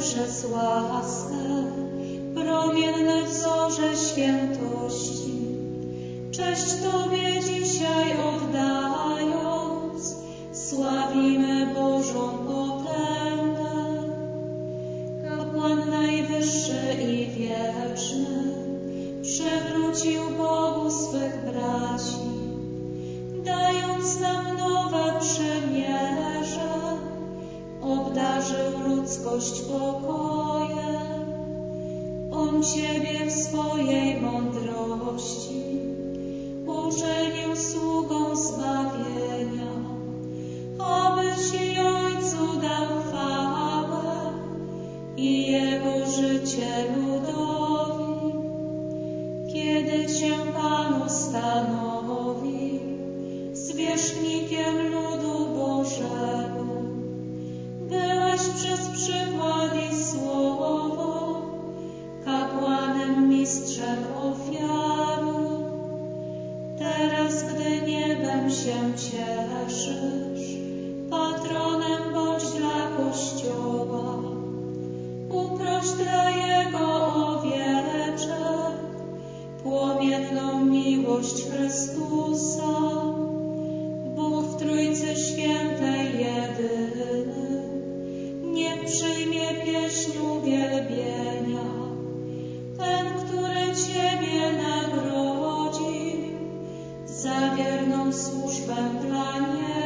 przez łaskę, promienne wzorze świętości. Cześć Tobie dzisiaj oddając, sławimy Bożą potęgę. Kapłan najwyższy i wieczny przywrócił Bogu swych braci, dając nam nowe przymierze, obdarzył ludzkość pokojem. On Ciebie w swojej mądrości uczynił sługą zbawienia, aby Ci Ojcu dał chwałę i Jego życie ludowi. Kiedy Cię Pan ustanowił zwierzchnikiem ludu Bożego, byłeś przez przykład i słowo kapłanem, mistrzem ofiary. Teraz, gdy niebem się cieszysz, patronem bądź dla Kościoła. Uproś dla Jego owieczek płomienną miłość Chrystusa. Bóg w Trójcy Świętej jedyny niech przyjmie pieśń uwielbienia. Ten, który Ciebie nagrodził za wierną służbę dla Niego.